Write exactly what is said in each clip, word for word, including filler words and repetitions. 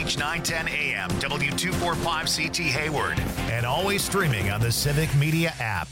H nine ten A M, W two forty-five C T Hayward, and always streaming on the Civic Media app.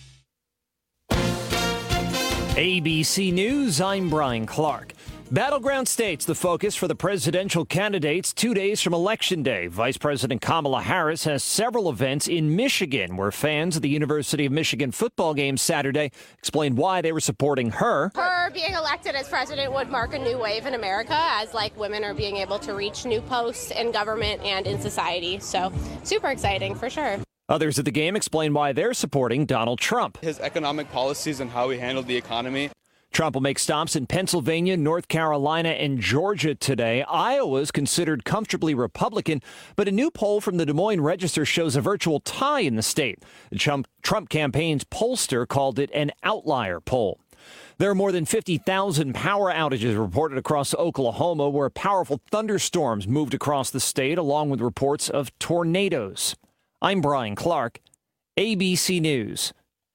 A B C News, I'm Brian Clark. Battleground states the focus for the presidential candidates two days from Election Day. Vice President Kamala Harris has several events in Michigan where fans of the University of Michigan football game Saturday explained why they were supporting her. Her being elected as president would mark a new wave in America as like women are being able to reach new posts in government and in society. So super exciting for sure. Others at the game explain why they're supporting Donald Trump. His economic policies and how he handled the economy. Trump will make stops in Pennsylvania, North Carolina, and Georgia today. Iowa is considered comfortably Republican, but a new poll from the Des Moines Register shows a virtual tie in the state. The Trump, Trump campaign's pollster called it an outlier poll. There are more than fifty thousand power outages reported across Oklahoma, where powerful thunderstorms moved across the state, along with reports of tornadoes. I'm Brian Clark, A B C News.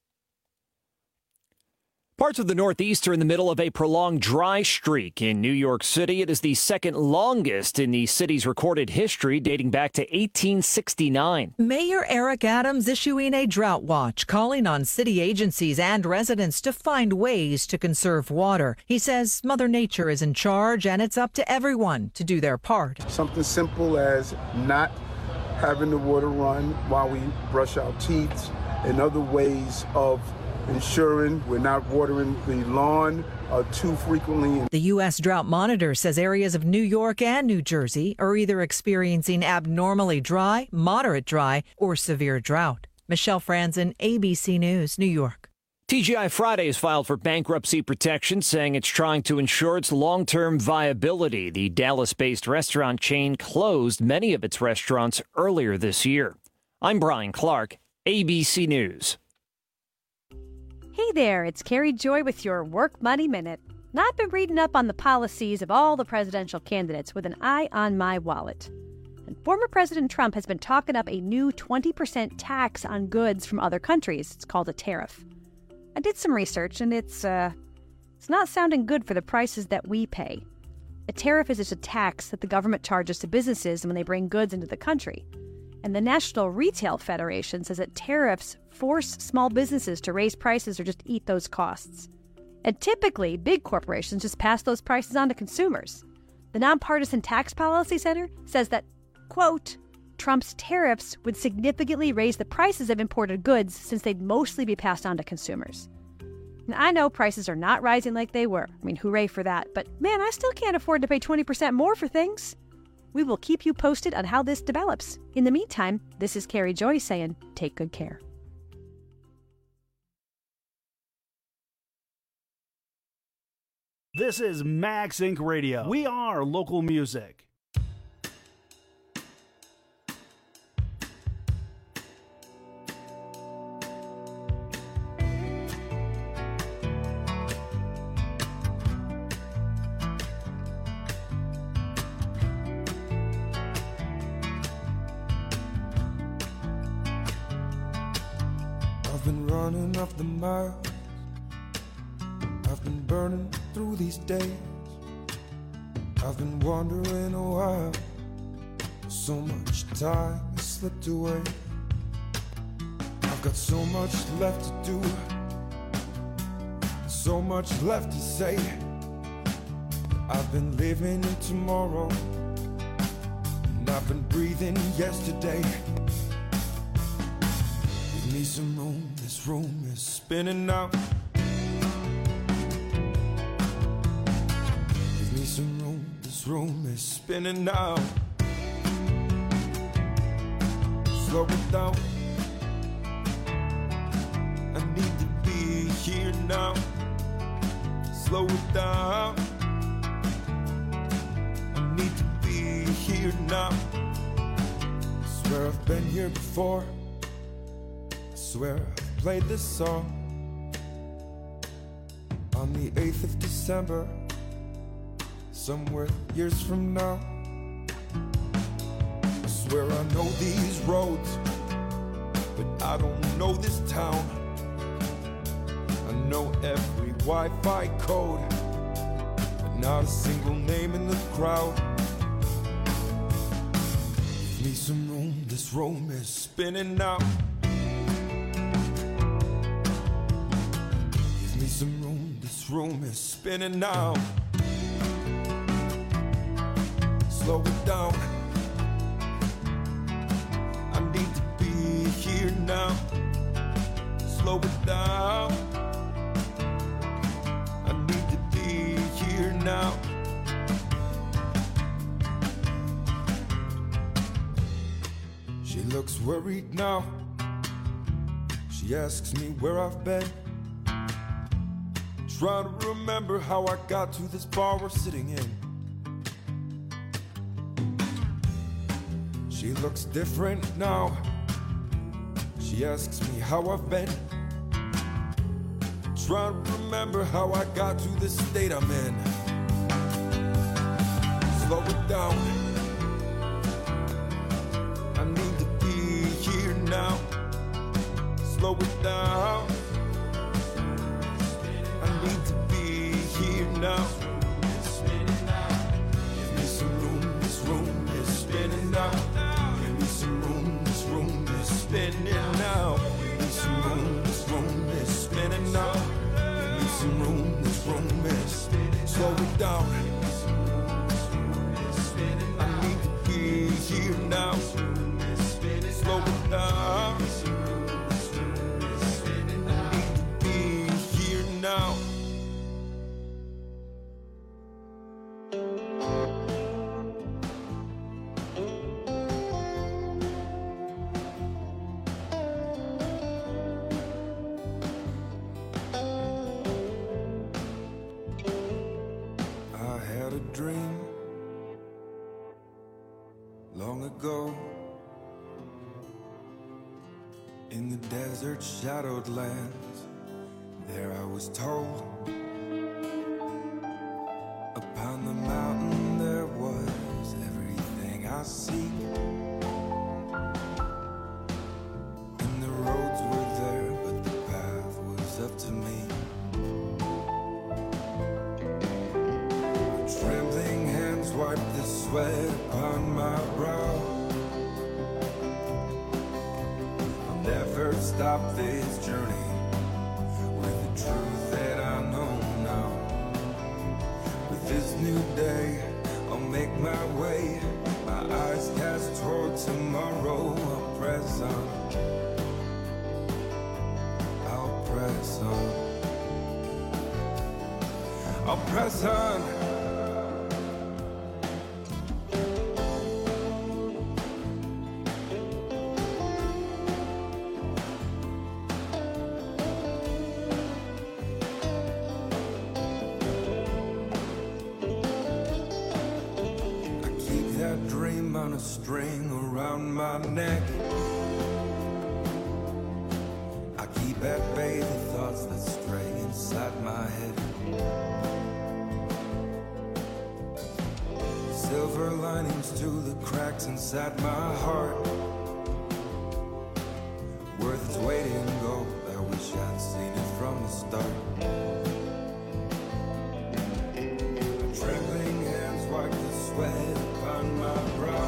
Parts of the Northeast are in the middle of a prolonged dry streak. In New York City, it is the second longest in the city's recorded history, dating back to eighteen sixty-nine. Mayor Eric Adams issuing a drought watch, calling on city agencies and residents to find ways to conserve water. He says Mother Nature is in charge and it's up to everyone to do their part. Something simple as not having the water run while we brush our teeth, and other ways of ensuring we're not watering the lawn uh, too frequently. The U S Drought Monitor says areas of New York and New Jersey are either experiencing abnormally dry, moderate dry, or severe drought. Michelle Franzen, A B C News, New York. T G I Fridays filed for bankruptcy protection, saying it's trying to ensure its long-term viability. The Dallas-based restaurant chain closed many of its restaurants earlier this year. I'm Brian Clark, A B C News. Hey there, it's Carrie Joy with your Work Money Minute. Now, I've been reading up on the policies of all the presidential candidates with an eye on my wallet. And former President Trump has been talking up a new twenty percent tax on goods from other countries. It's called a tariff. I did some research, and it's, uh, it's not sounding good for the prices that we pay. A tariff is just a tax that the government charges to businesses when they bring goods into the country. And the National Retail Federation says that tariffs force small businesses to raise prices or just eat those costs. And typically, big corporations just pass those prices on to consumers. The Nonpartisan Tax Policy Center says that, quote, Trump's tariffs would significantly raise the prices of imported goods since they'd mostly be passed on to consumers. Now, I know prices are not rising like they were. I mean, hooray for that. But man, I still can't afford to pay twenty percent more for things. We will keep you posted on how this develops. In the meantime, this is Carrie Joy saying, take good care. This is Max Incorporated. Radio. We are local music. I've been running off the miles, I've been burning through these days, I've been wondering a while, so much time has slipped away. I've got so much left to do, so much left to say. I've been living in tomorrow, and I've been breathing yesterday. Give me some room, this room is spinning now. Give me some room, this room is spinning now. Slow it down, I need to be here now. Slow it down, I need to be here now. I swear I've been here before, I swear I've played this song on the eighth of December, somewhere years from now. I swear I know these roads, but I don't know this town. I know every Wi-Fi code, but not a single name in the crowd. this room is spinning now. Give me some room, this room is spinning now. Slow it down. I need to be here now. Slow it down. I need to be here now. She looks worried now. She asks me where I've been. Trying to remember how I got to this bar we're sitting in. She looks different now. She asks me how I've been. Trying to remember how I got to this state I'm in. Slow it down. I need to be here now. Slow it down. I need to be here now. Give me some room, this room is spinning now. Give me some room, this room is spinning now. Give me some room, this room is spinning now. Give me some room, this room is spinning. Slow it down. I need to be here now. Slow it down. I need to be here now. I had a dream long ago. In the desert shadowed lands, there I was told, upon the mountain there was everything I seek. And the roads were there, but the path was up to me. My trembling hands wiped the sweat upon my brow. Never stop this journey with the truth that I know now. With this new day, I'll make my way. My eyes cast toward tomorrow. I'll press on. I'll press on. I'll press on. Dream on a string around my neck. I keep at bay the thoughts that stray inside my head. Silver linings to the cracks inside my heart. Worth its weight in gold. I wish I'd seen it from the start. My trembling hands wipe the sweat upon my brow.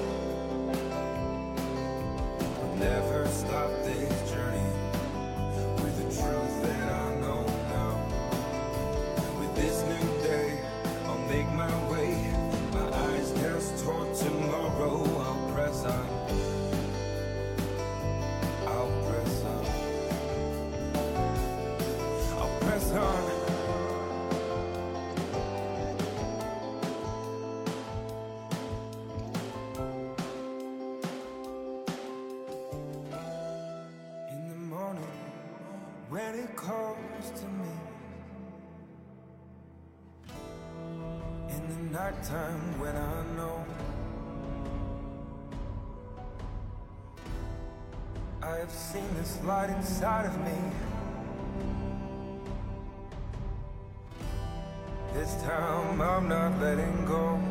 I'll never stop this journey with the truth that I know now. With this new day, I'll make my way. My eyes cast toward tomorrow. I'll press on. I'll press on. I'll press on. When it calls to me, in the nighttime when I know I have seen this light inside of me, this time I'm not letting go.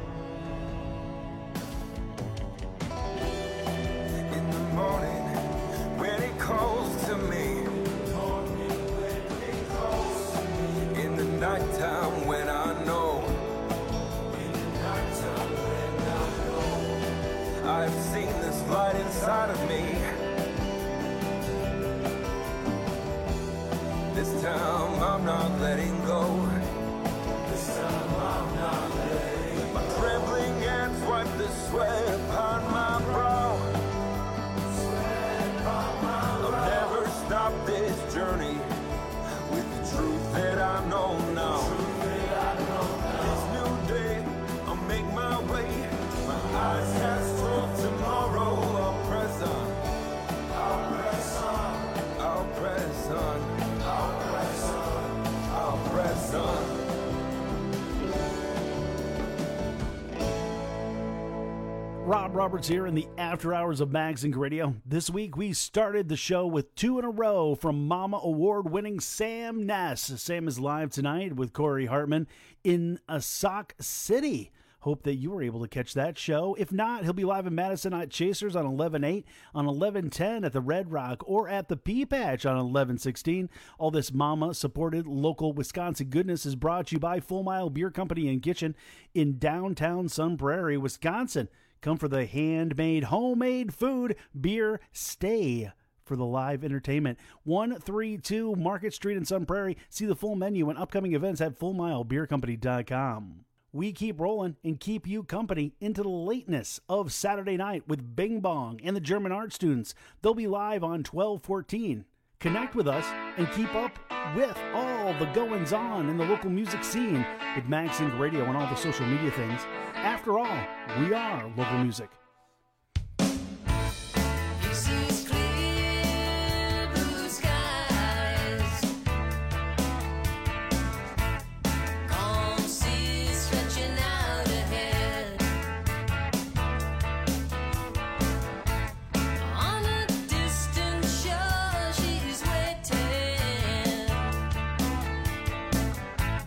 In the morning when it calls to me, nighttime when I know, in the nighttime when I know, I've seen this light inside of me. This time I'm not letting go. This time I'm not letting go. My trembling hands wipe the sweat upon my brow. Sweat upon my brow. I'll never stop this journey with the truth that I know now. The truth that I know now. This new day, I'll make my way. My eyes cast toward tomorrow. I'll press on. I'll press on. I'll press on. I'll press on. I'll press on. Rob Roberts here in the After Hours of Magazine Radio. This week we started the show with two in a row from Mama Award-winning Sam Ness. Sam is live tonight with Corey Hartman in Sauk City. Hope that you were able to catch that show. If not, he'll be live in Madison at Chasers on eleven eight, on eleven ten at the Red Rock, or at the Pea Patch on eleven sixteen. All this Mama-supported local Wisconsin goodness is brought to you by Full Mile Beer Company and Kitchen in downtown Sun Prairie, Wisconsin. Come for the handmade, homemade food, beer, stay for the live entertainment. one thirty-two Market Street in Sun Prairie. See the full menu and upcoming events at full mile beer company dot com. We keep rolling and keep you company into the lateness of Saturday night with Bing Bong and the German art students. They'll be live on twelve fourteen. Connect with us and keep up with all the goings-on in the local music scene with MagSync Radio and all the social media things. After all, we are local music.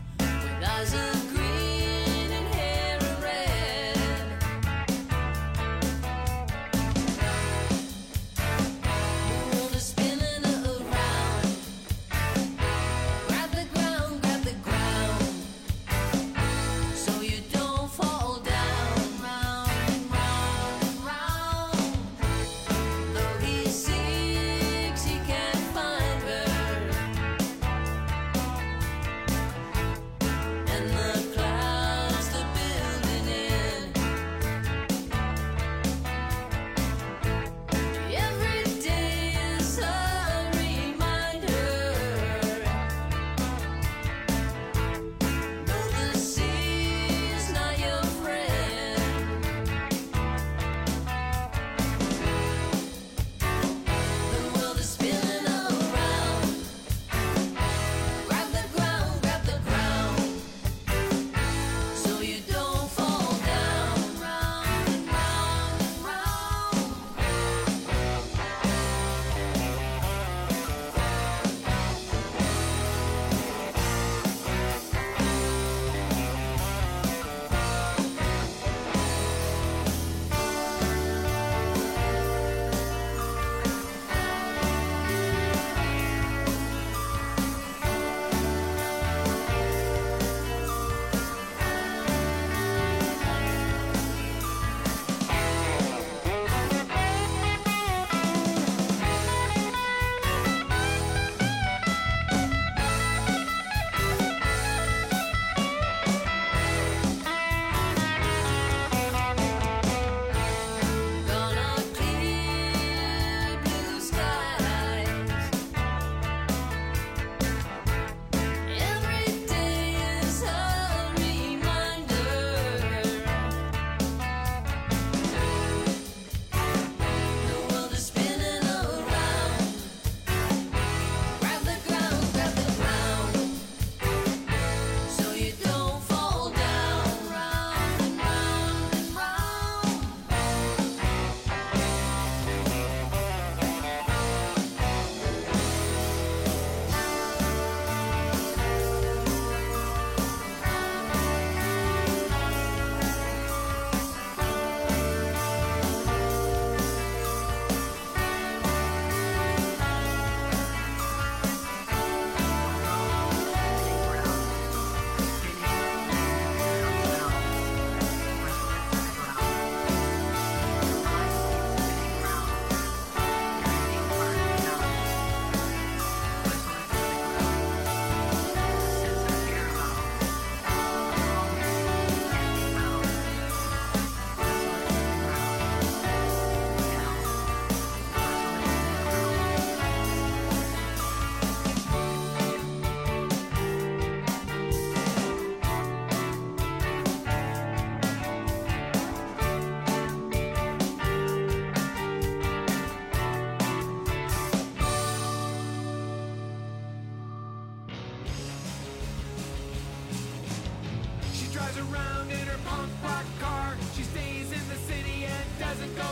Eyes of green and hair of red.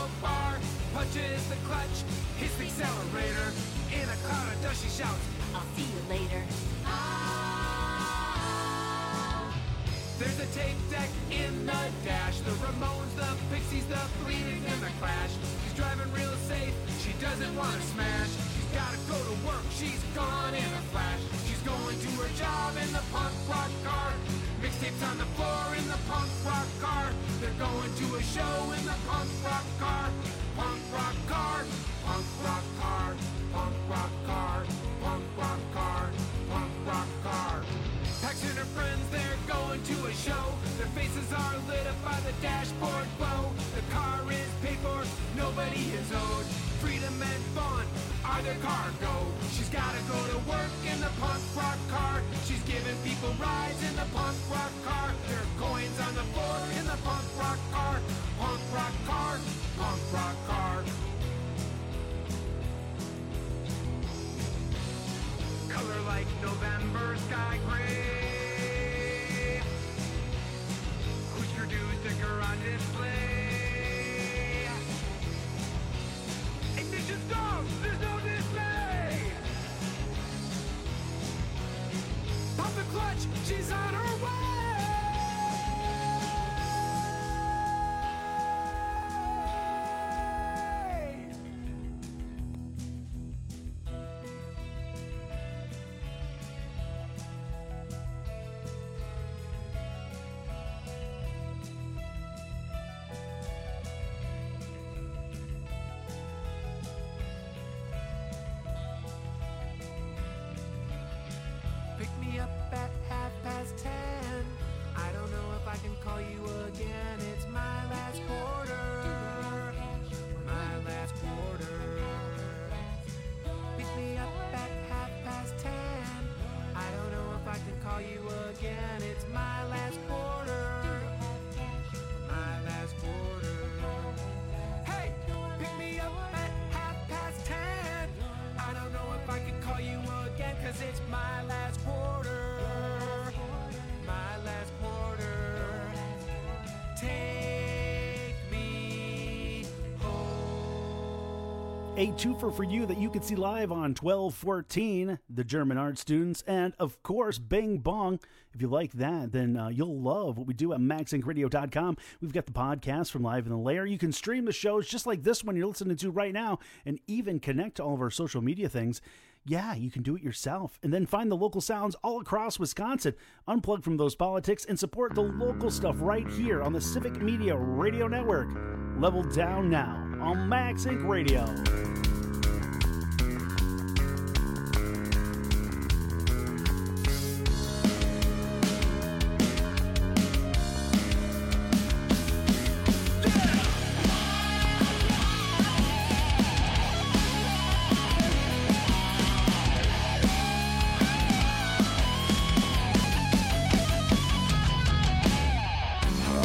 bar, punches the clutch, hits the accelerator. In a cloud of dust she shouts, I'll see you later. Ah. There's a tape deck in the dash, the Ramones, the Pixies, the Bleeding, and the Clash. She's driving real safe, she doesn't want to smash. She's gotta go to work, she's gone in a flash. She's going to her job in the punk rock car. Mixtapes on the floor in the punk rock car. They're going to a show in the punk rock car. Punk rock car, punk rock car, punk rock car, punk rock car, punk rock car. Pax and her friends, they're going to a show. Their faces are lit up by the dashboard glow. The car is paid for, nobody is owed. Freedom and fun are their cargo. She's gotta go to work in the punk rock car. She's giving people rides in the punk rock car. There are coins on the floor in the punk rock car. Punk rock car, punk rock car. Color like November sky gray. Push your new sticker on display. Ignition stop! There's no display! Pop the clutch! She's on her way! Pick me up at half past ten. I don't know if I can call you again. It's my last quarter. My last quarter. Pick me up at half past ten. I don't know if I can call you again. It's my last quarter. My last quarter. Hey, pick me up at half past ten. I don't know if I can call you again, 'cause it's my last quarter. My last quarter. Take me home. A twofer for you that you can see live on twelve fourteen, the German art students, and of course, Bing Bong. If you like that, then uh, you'll love what we do at max inc radio dot com. We've got the podcast from Live in the Lair. You can stream the shows just like this one you're listening to right now, and even connect to all of our social media things. Yeah, you can do it yourself. And then find the local sounds all across Wisconsin. Unplug from those politics and support the local stuff right here on the Civic Media Radio Network. Level down now on Max Inc Radio.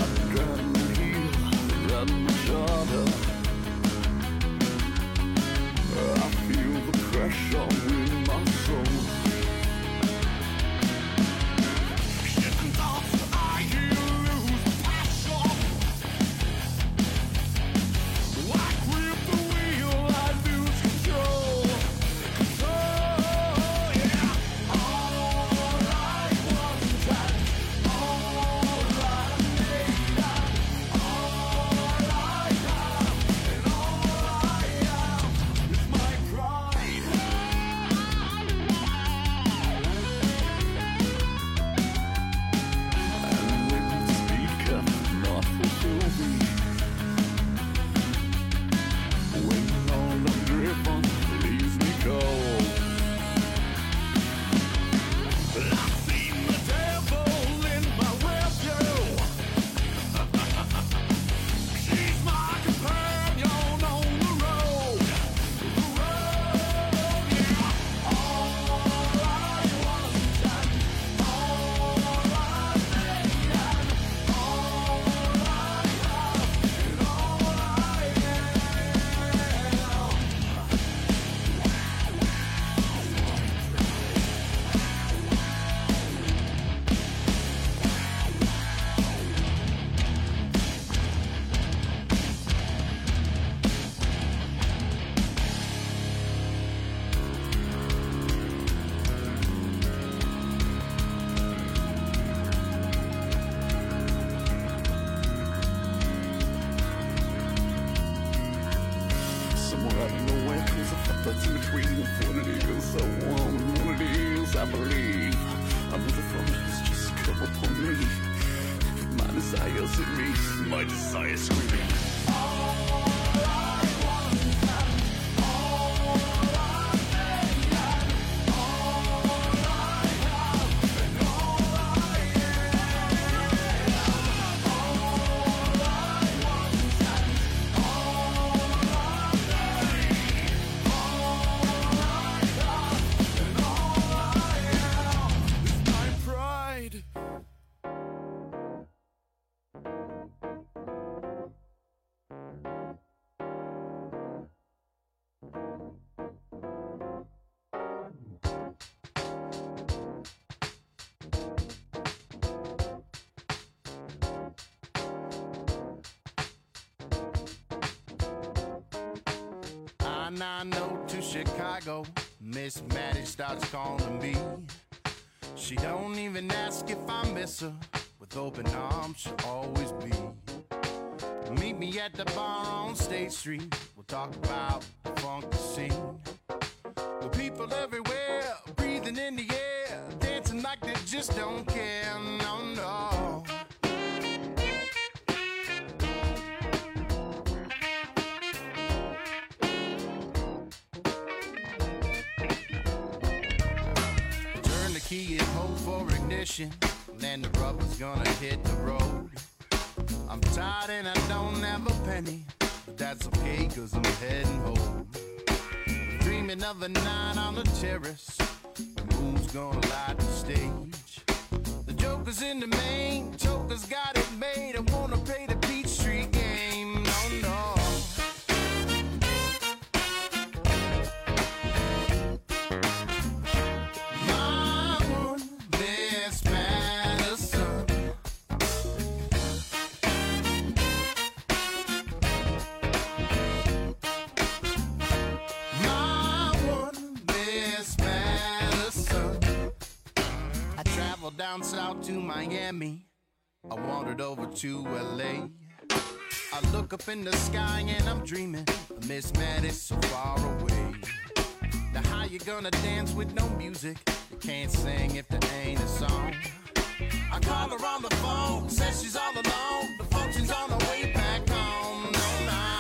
Run the shorter. somewhere out of nowhere. There's a fuck that's in between infinity and so on. One of these, I believe. Another from has just come upon me. My desires in me, my desires screaming. nine oh to Chicago, Miss Maddie starts calling me. She don't even ask if I miss her. With open arms, she'll always be. Meet me at the bar on State Street. We'll talk about the funky scene. With people everywhere, breathing in the air, dancing like they just don't care. No, no. Key and hold for ignition, then the rubber's gonna hit the road. I'm tired and I don't have a penny, but that's okay cause I'm heading home. Dreaming of a night on the terrace, the moon's gonna light the stage. The joker's in the main, joker's got it made. I wanna play the Peachtree game, no, no. Down south to Miami, I wandered over to L A. I look up in the sky and I'm dreaming of Miss Maddie so far away. Now how you gonna dance with no music? You can't sing if there ain't a song. I call her on the phone, says she's all alone. The function's on the way back home. No, nah.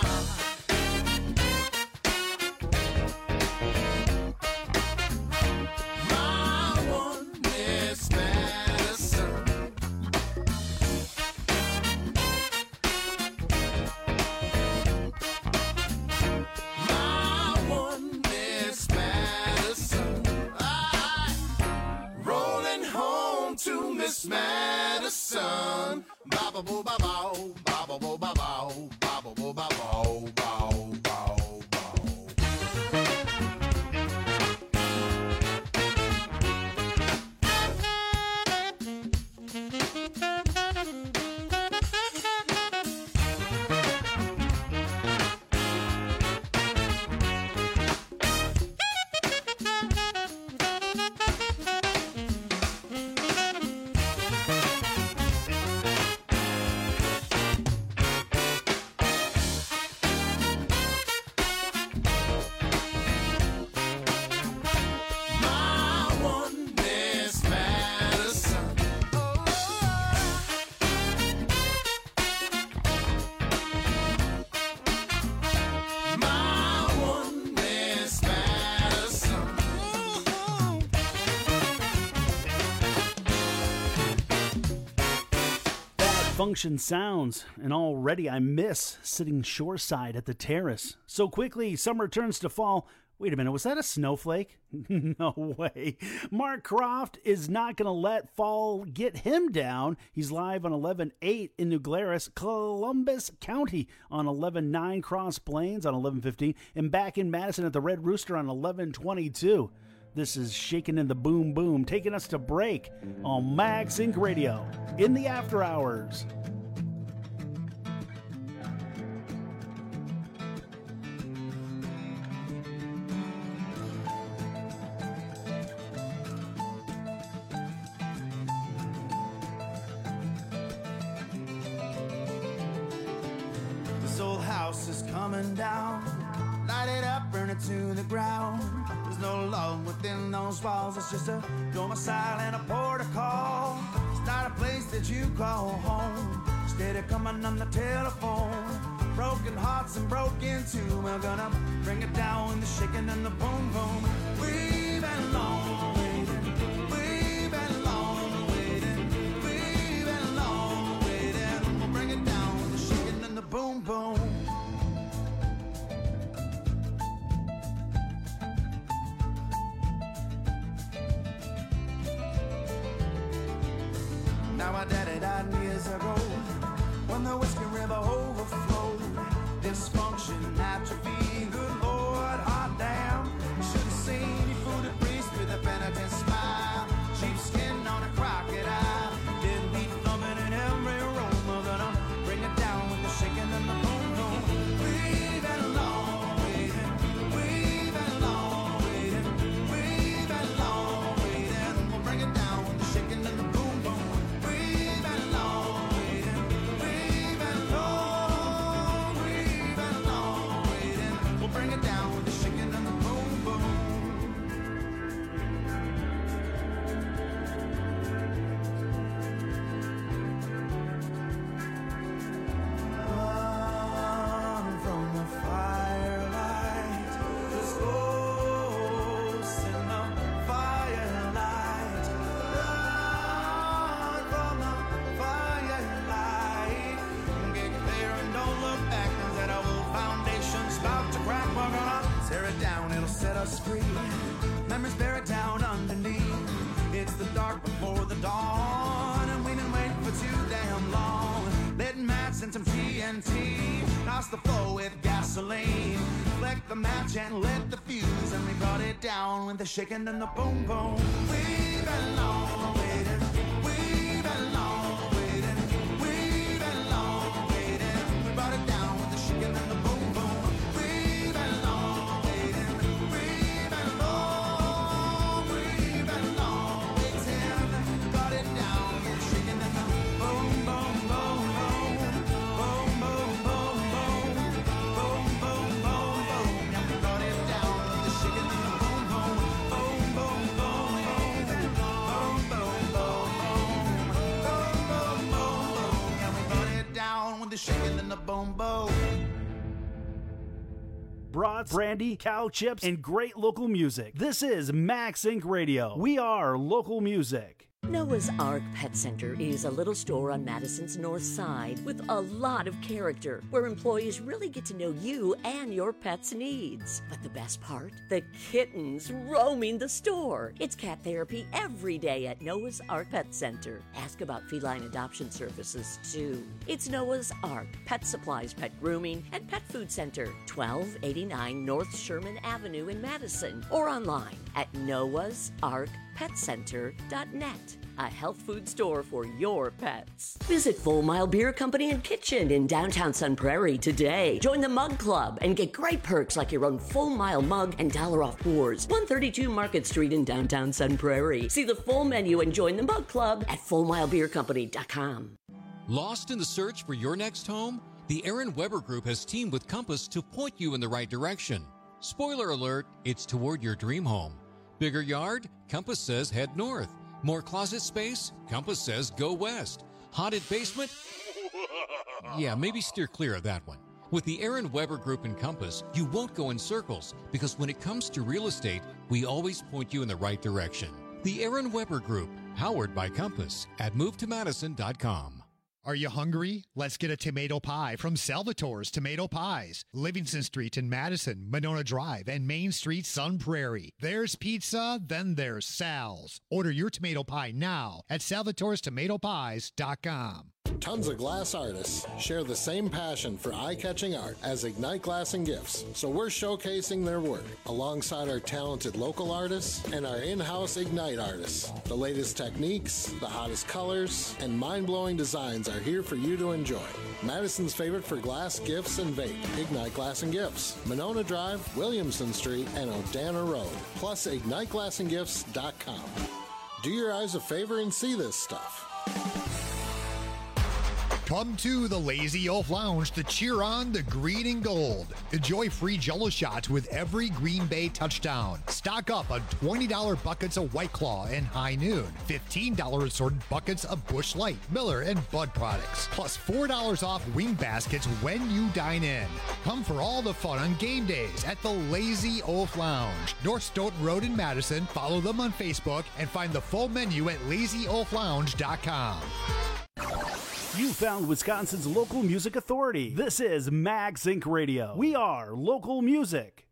Madison, baba boo ba bow, baba boo ba bow, baba boo ba bow, bow, bow, Function sounds, and already I miss sitting shoreside at the terrace. So quickly, summer turns to fall. Wait a minute, was that a snowflake? No way. Mark Croft is not going to let fall get him down. He's live on eleven eight in New Glarus, Columbus County on eleven nine, Cross Plains on eleven fifteen, and back in Madison at the Red Rooster on eleven twenty-two. This is Shaking in the Boom Boom, taking us to break on Max Inc Radio in the after hours. This old house is coming down Light it up, burn it to the ground. There's no love within those walls. It's just a domicile and a protocol. It's not a place that you call home. Instead of coming on the telephone. Broken hearts and broken too. We're gonna bring it down with the shaking and the boom boom. We've been long waiting. We've been long waiting. We've been long waiting. We'll bring it down with the shaking and the boom boom. Now my daddy died years ago when the Whiskey River overflowed. Dysfunction, atrophy, good Lord, hot damn. Should have seen you food a priest with a penitent smile. Cheap skin on a crocodile. Didn't be thumbing in every room. We're gonna bring it down with the shaking and the boom boom. We've been long waiting. We've been long waiting. We've been long waiting. We'll bring it down with the shaking and the boom boom. We've been long waiting. We've been long. We've been long waiting. We'll bring it down with the shaking and the boom boom. Run from the firelight. There's ghosts in the firelight. Run from the firelight. Get clear and don't look back. 'Cause that old foundation's about to crack. We're gonna tear it down, it'll set us free. Memories buried down underneath. It's the dark before the dawn, and we've been waiting for too damn long. Lit match and some T N T. Douse the floor with gasoline. Flick the match and lit the fuse, and we brought it down with the shaking and the boom boom. We've been long waiting. We've been long waiting. We've been long waiting. We brought it down with the shaking and the boom boom. We've been long waiting. We've been long. We've been long waiting. Brought it down with the shaking and the boom boom boom boom. Boom boom boom boom. Boom boom boom boom. Yeah, we brought it down with the shaking and the boom boom. Boom boom boom boom. Boom boom boom boom. Boom boom boom boom. Yeah, we brought it down with the shaking and the boom boom. Brats, brandy, cow chips, and great local music. This is Max Inc Radio. We are local music. Noah's Ark Pet Center is a little store on Madison's north side with a lot of character, where employees really get to know you and your pet's needs. But the best part? The kittens roaming the store. It's cat therapy every day at Noah's Ark Pet Center. Ask about feline adoption services, too. It's Noah's Ark Pet Supplies, Pet Grooming, and Pet Food Center, twelve eighty-nine North Sherman Avenue in Madison, or online at noahs ark pet center dot net. A health food store for your pets. Visit Full Mile Beer Company and Kitchen in downtown Sun Prairie today. Join the Mug Club and get great perks like your own Full Mile mug and dollar off pours. one thirty-two Market Street in downtown Sun Prairie. See the full menu and join the Mug Club at full mile beer company dot com. Lost in the search for your next home? The Aaron Weber Group has teamed with Compass to point you in the right direction. Spoiler alert, it's toward your dream home. Bigger yard? Compass says head north. More closet space? Compass says go west. Haunted basement? Yeah, maybe steer clear of that one. With the Aaron Weber Group and Compass, you won't go in circles, because when it comes to real estate, we always point you in the right direction. The Aaron Weber Group, powered by Compass, at move to madison dot com. Are you hungry? Let's get a tomato pie from Salvatore's Tomato Pies. Livingston Street in Madison, Monona Drive, and Main Street, Sun Prairie. There's pizza, then there's Sal's. Order your tomato pie now at salvatores tomato pies dot com. Tons of glass artists share the same passion for eye-catching art as Ignite Glass and Gifts, so we're showcasing their work alongside our talented local artists and our in-house Ignite artists. The latest techniques, the hottest colors, and mind-blowing designs are here for you to enjoy. Madison's favorite for glass, gifts, and vape, Ignite Glass and Gifts, Monona Drive, Williamson Street, and Odana Road, plus ignite glass and gifts dot com. Do your eyes a favor and see this stuff. Come to the Lazy Oaf Lounge to cheer on the green and gold. Enjoy free Jell-O shots with every Green Bay touchdown. Stock up on twenty dollars buckets of White Claw and High Noon. fifteen dollars assorted buckets of Busch Light, Miller, and Bud products. Plus four dollars off wing baskets when you dine in. Come for all the fun on game days at the Lazy Oaf Lounge. North Stoughton Road in Madison. Follow them on Facebook and find the full menu at lazy oaf lounge dot com. You found Wisconsin's local music authority. This is Mag Sync Radio. We are local music.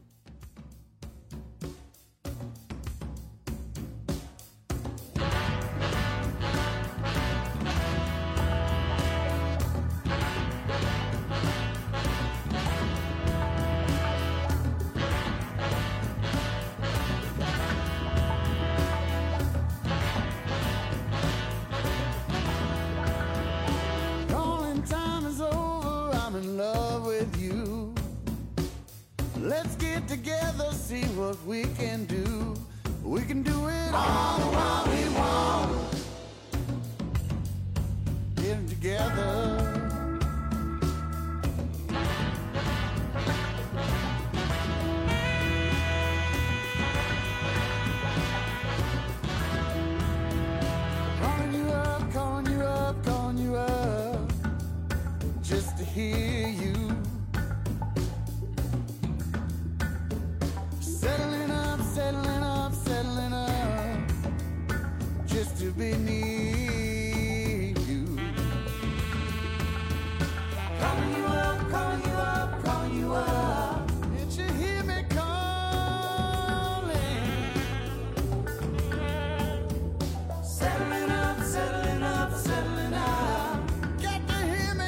Together, see what we can do. We can do it all while we want. Get it together. Calling you up, calling you up, calling you up, just to hear you. Settling up, settling up, settling up, just to be near you. Calling you up, calling you up, calling you up. Did you hear me calling? Settling up, settling up, settling up. Got to hear me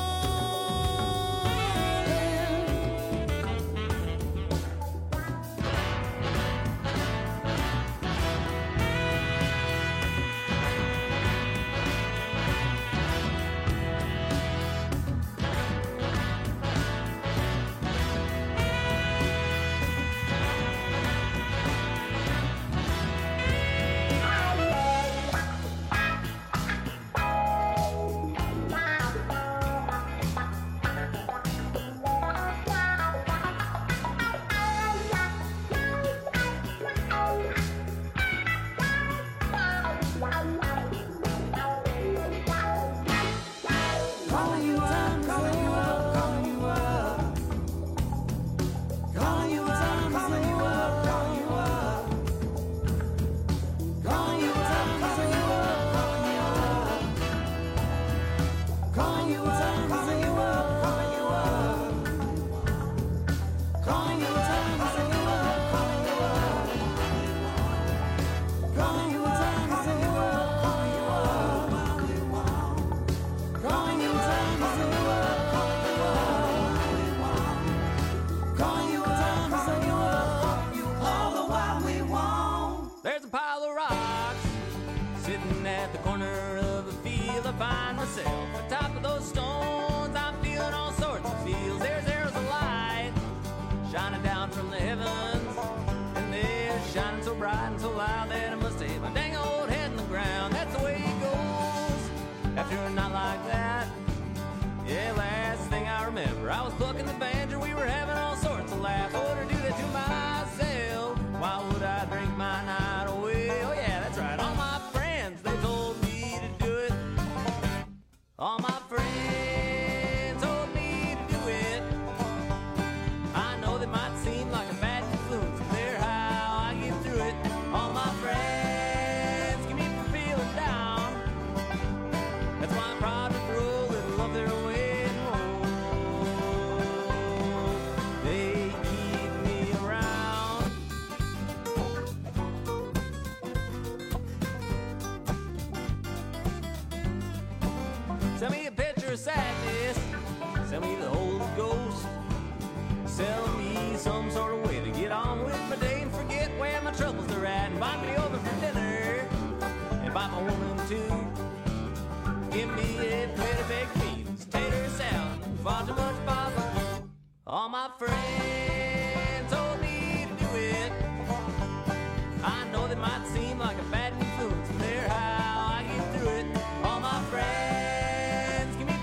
Send me a picture of sadness. Send me the Holy Ghost. Sell me some sort of way to get on with my day and forget where my troubles are at. Invite me over for dinner. Invite my woman too. Give me a plate of baked beans, tater salad, far too much barbecue. All my friends told me to do it. I know that might seem like a bad influence, but they're how I get through it. All my friends give me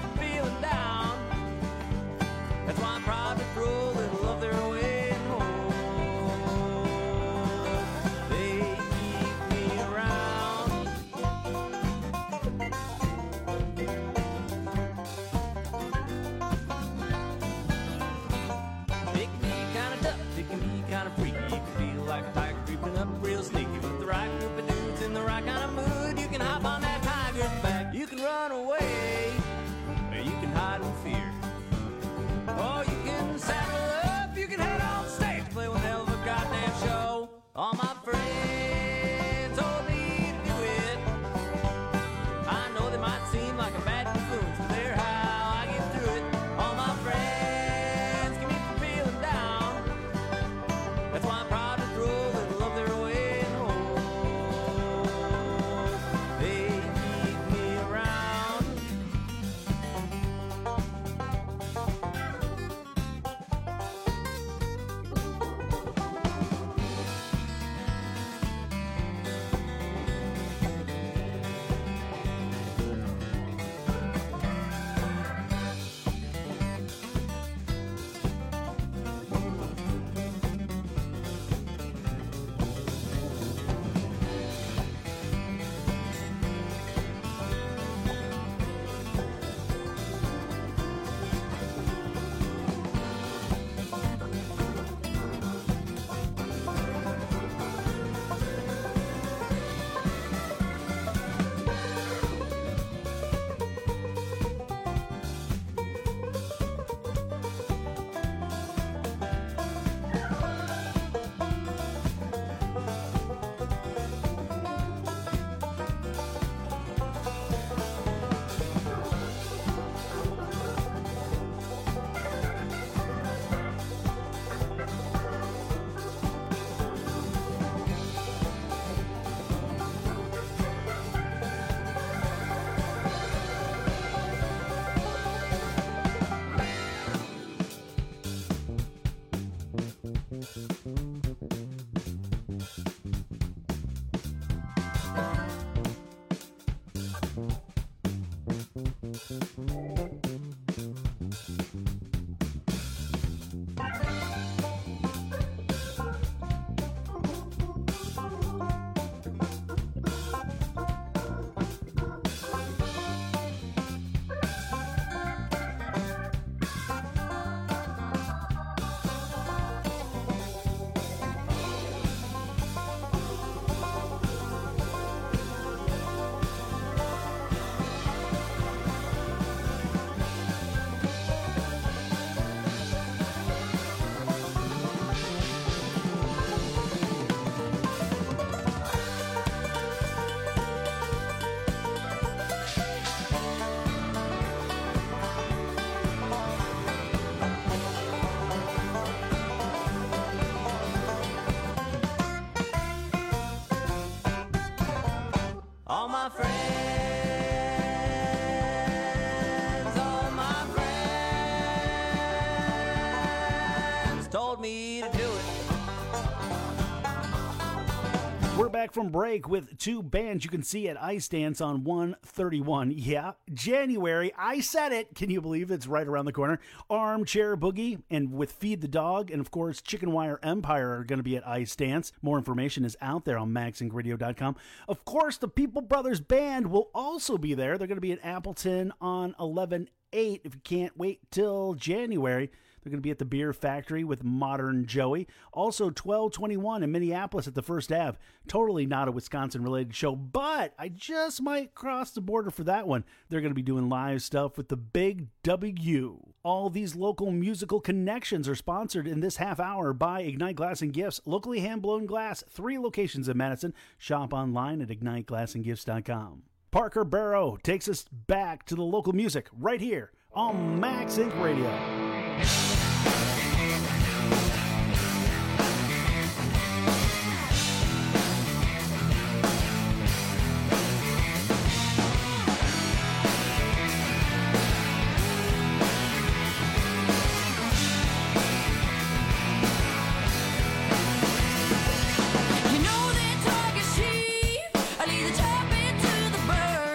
told me to do it. We're back from break with two bands you can see at Ice Dance on one thirty-one. Yeah, January. I said it. Can you believe it's right around the corner? Armchair Boogie and with Feed the Dog and, of course, Chicken Wire Empire are going to be at Ice Dance. More information is out there on max inc radio dot com. Of course, the People Brothers Band will also be there. They're going to be at Appleton on eleven eight. If you can't wait till January, they're going to be at the Beer Factory with Modern Joey. Also, twelve twenty-one in Minneapolis at the First Ave. Totally not a Wisconsin-related show, but I just might cross the border for that one. They're going to be doing live stuff with the Big W. All these local musical connections are sponsored in this half hour by Ignite Glass and Gifts. Locally hand-blown glass, three locations in Madison. Shop online at ignite glass and gifts dot com. Parker Barrow takes us back to the local music right here on Max Inc Radio.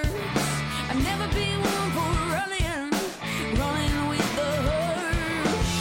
I've never been one for running, running with the herd.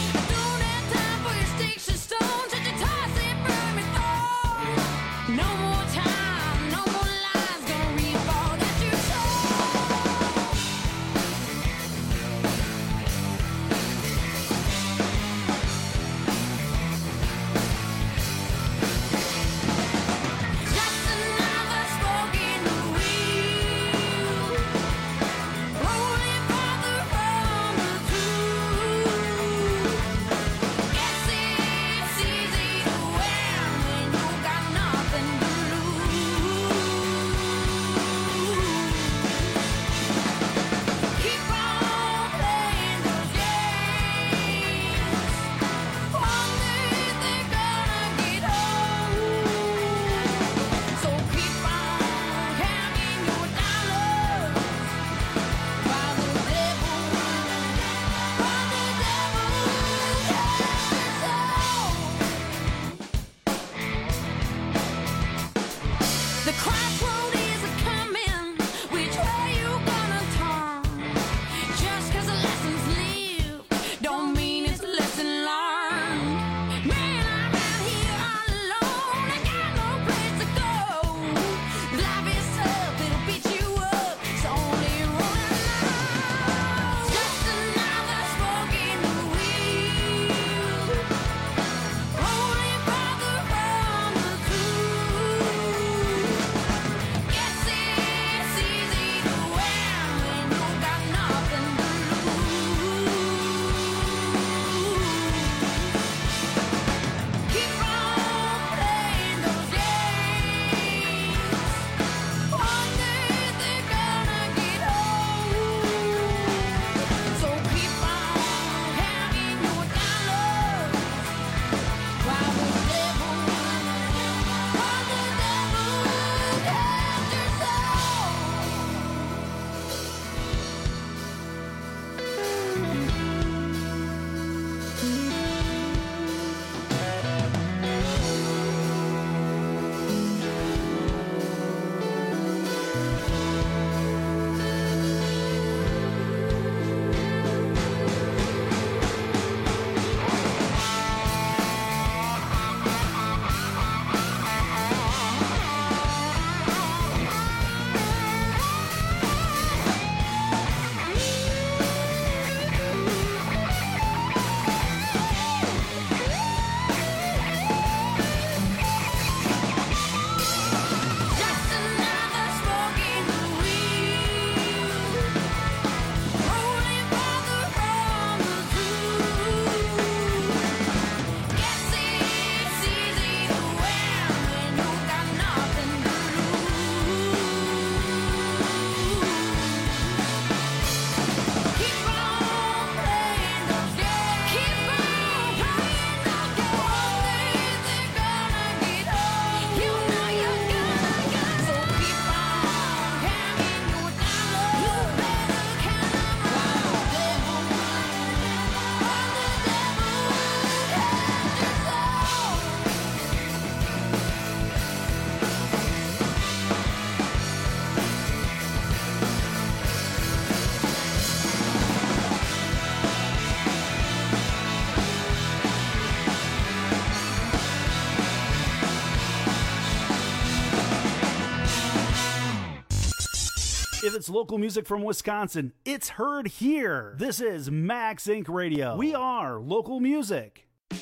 If it's local music from Wisconsin, it's heard here. This is Max Inc Radio. We are local music.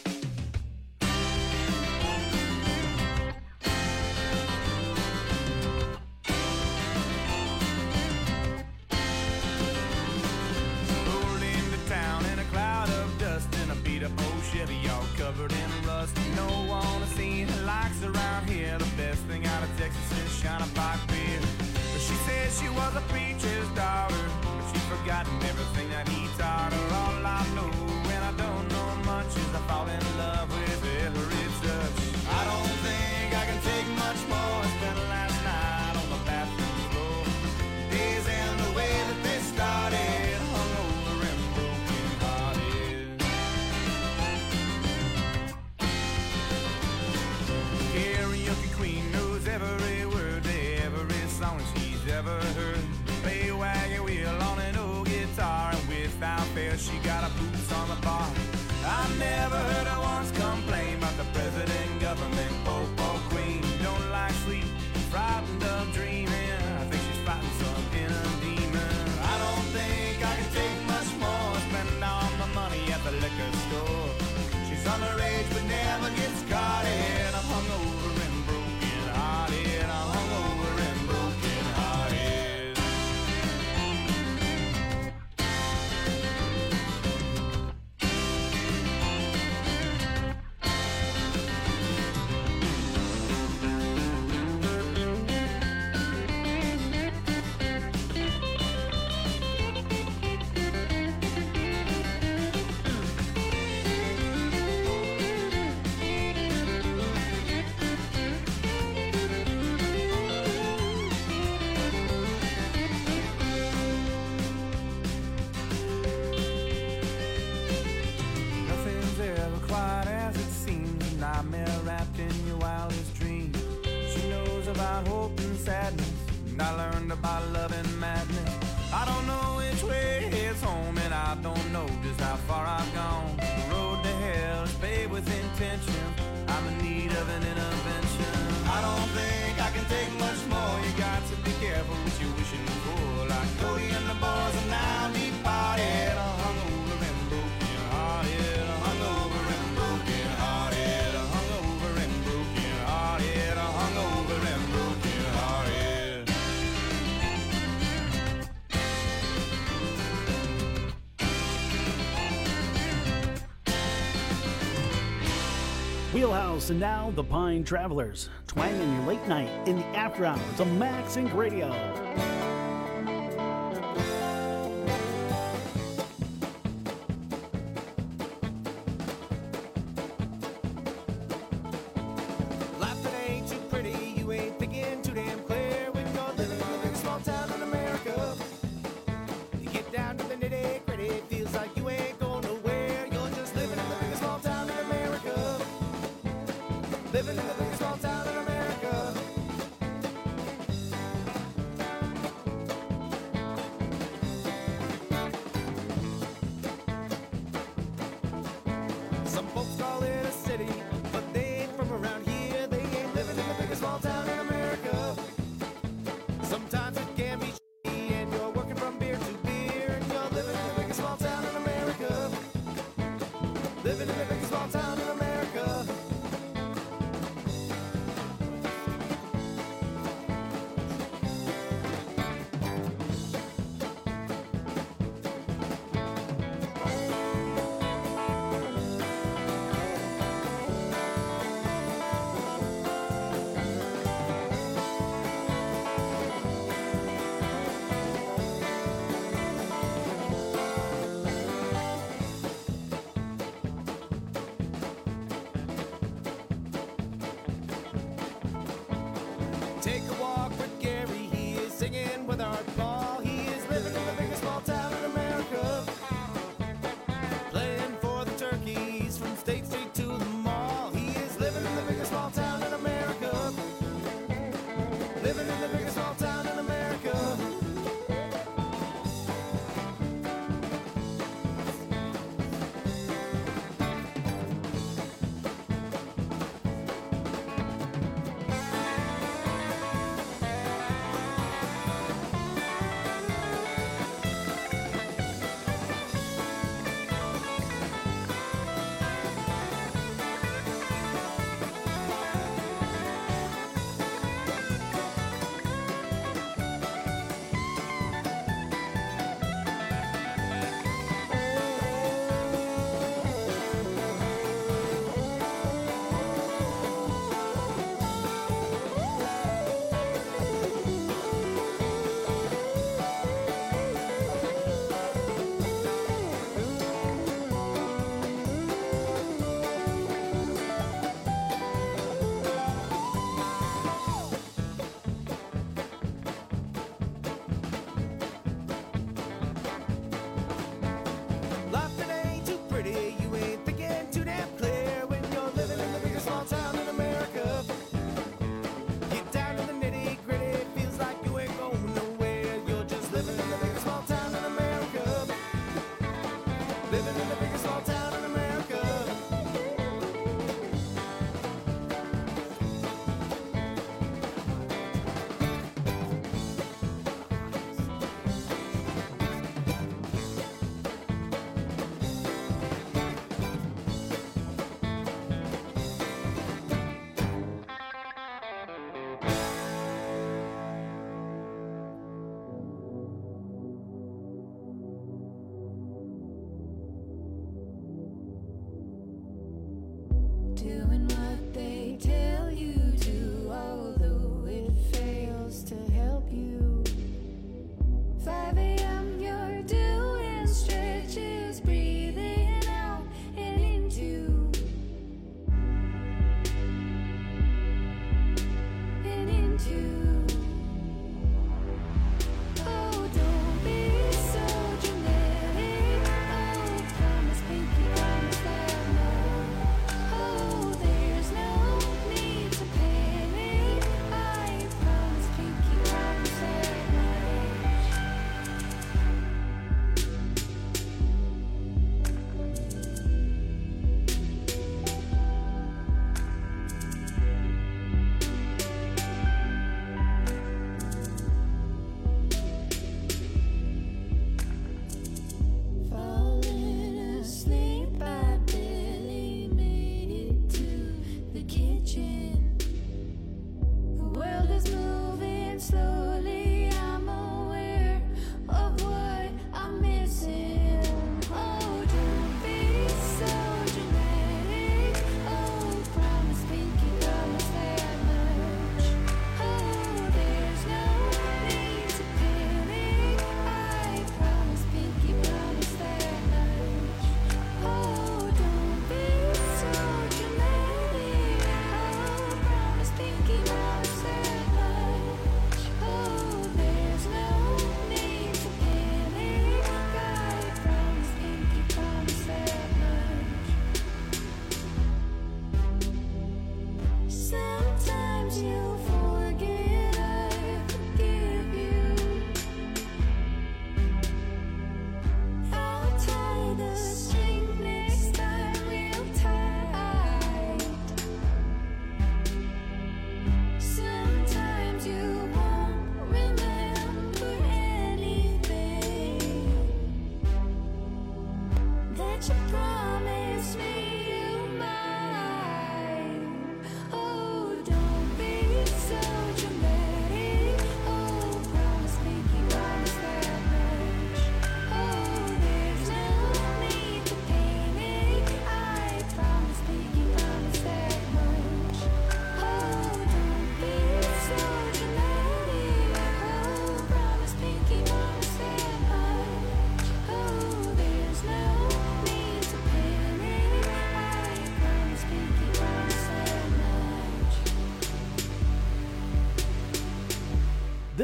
Chevy all covered in rust. No one has seen her likes around here. The best thing out of Texas is China Pike beer. But she said she was a preacher's daughter, but she's forgotten everything that he taught her. All I know, and I don't know much, is I fall in love with every touch. I don't think I can take much more. I spent last night on the bathroom floor. Days end the way that they started, hungover and broken hearted. Karaoke queen knows every word to every song she's ever heard. Play wagon wheel on an old guitar, and without fail she got her boots on the bar. I never heard her once complain about the president, government, pope or queen. Don't like sleep, frightened of dreaming. I think she's fighting some inner demon. I don't think I can take much more. Spend all my money at the liquor store. She's underage but never gets caught in. I'm hungover and broken hearted. I'm hungover and broken hearted. Nothing's ever quite as it seems. A nightmare wrapped in your wildest dreams. She knows about hope and sadness, and I learned about love and madness. I don't know which way it's home, and I don't know just how far I've gone. The road to hell is paved with intention. I'm in need of an intervention. I don't think I can take much more. You got to be careful what you're wishing for. Like Cody and the boys are now deep parted. I'm hungover and broken hearted. I'm hungover and broken hearted. I'm hungover and broken hearted. I'm hungover and broken hearted. Wheelhouse and now the Pine Travelers, twanging your late night in the after hours of Max Inc Radio. Life that ain't too pretty, you ain't thinking too damn clear. When you're living in a big small town in America, you get down to the nitty gritty, it feels like you ain't going nowhere. You're just living in the biggest small town in America. Living in the biggest small town in America. Some folks call it a city, but they ain't from around here. They ain't living in the biggest small town in America. Sometimes it can be shitty, and you're working from beer to beer, and you're living in the biggest small town in America. Living in the biggest small town in America.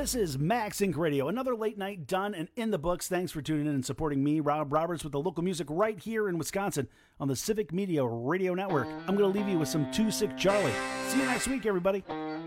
This is Max Inc Radio, another late night done and in the books. Thanks for tuning in and supporting me, Rob Roberts, with the local music right here in Wisconsin on the Civic Media Radio Network. I'm going to leave you with some Too Sick Charlie. See you next week, everybody.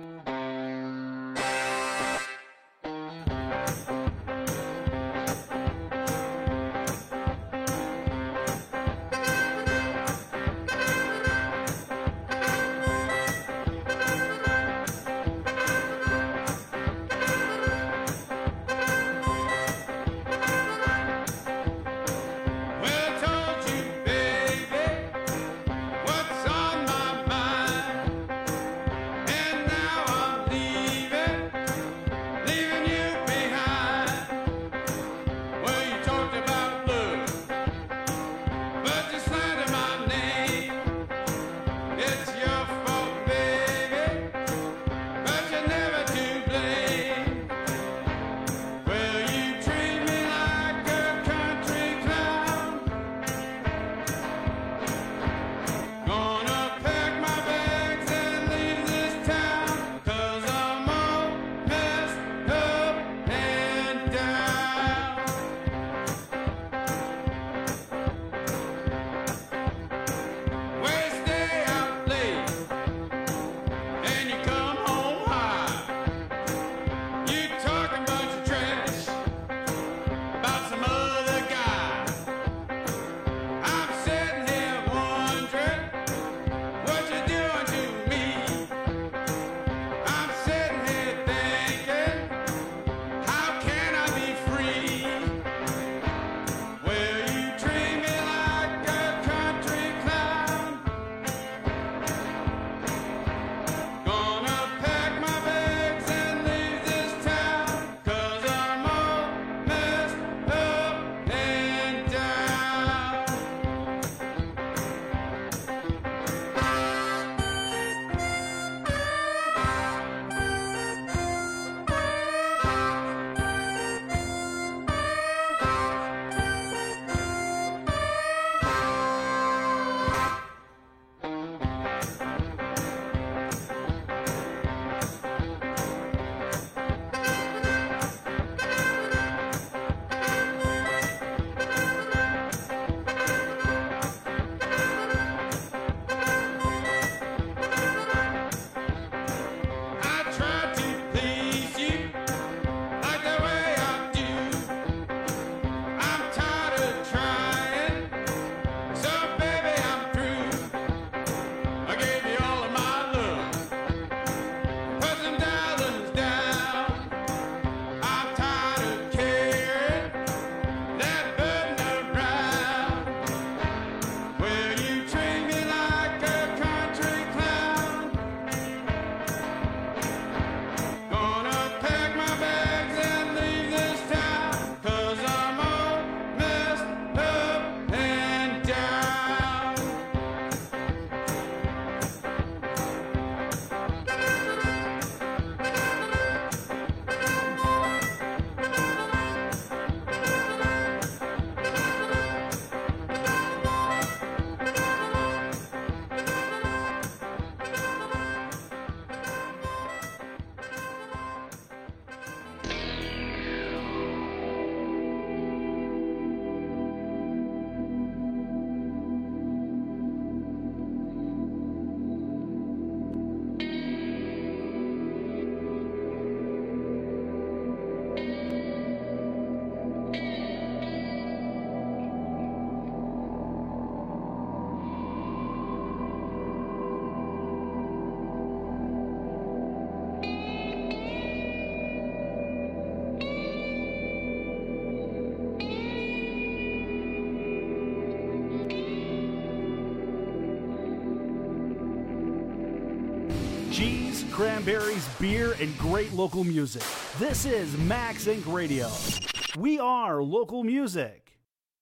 cheese, cranberries, beer, and great local music. This is Max Inc Radio. We are local music.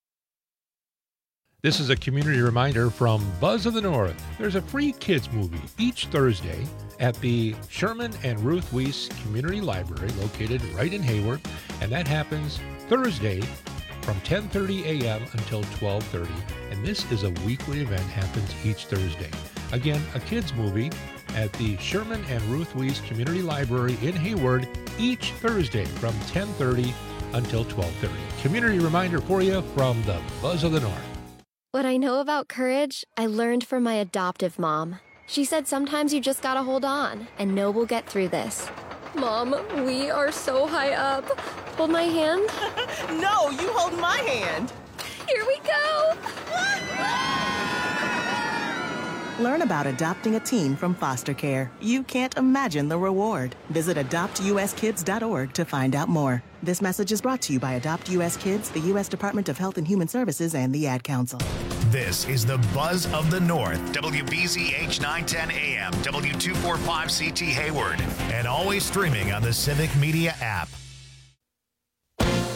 This is a community reminder from Buzz of the North. There's a free kids movie each Thursday at the Sherman and Ruth Weiss Community Library located right in Hayward, and that happens Thursday from ten thirty a.m. until twelve thirty, and this is a weekly event, happens each Thursday. Again, a kids movie at the Sherman and Ruth Weiss Community Library in Hayward each Thursday from ten thirty until twelve thirty. Community reminder for you from the Buzz of the North. What I know about courage, I learned from my adoptive mom. She said sometimes you just gotta hold on and know we'll get through this. Mom, we are so high up. Hold my hand. No, you hold my hand. Here we go. Learn about adopting a teen from foster care. You can't imagine the reward. Visit adopt u s kids dot org to find out more. This message is brought to you by Adopt U S Kids, the U S Department of Health and Human Services, and the Ad Council. This is the Buzz of the North, W B Z H nine ten A M, W two forty-five C T Hayward, and always streaming on the Civic Media app.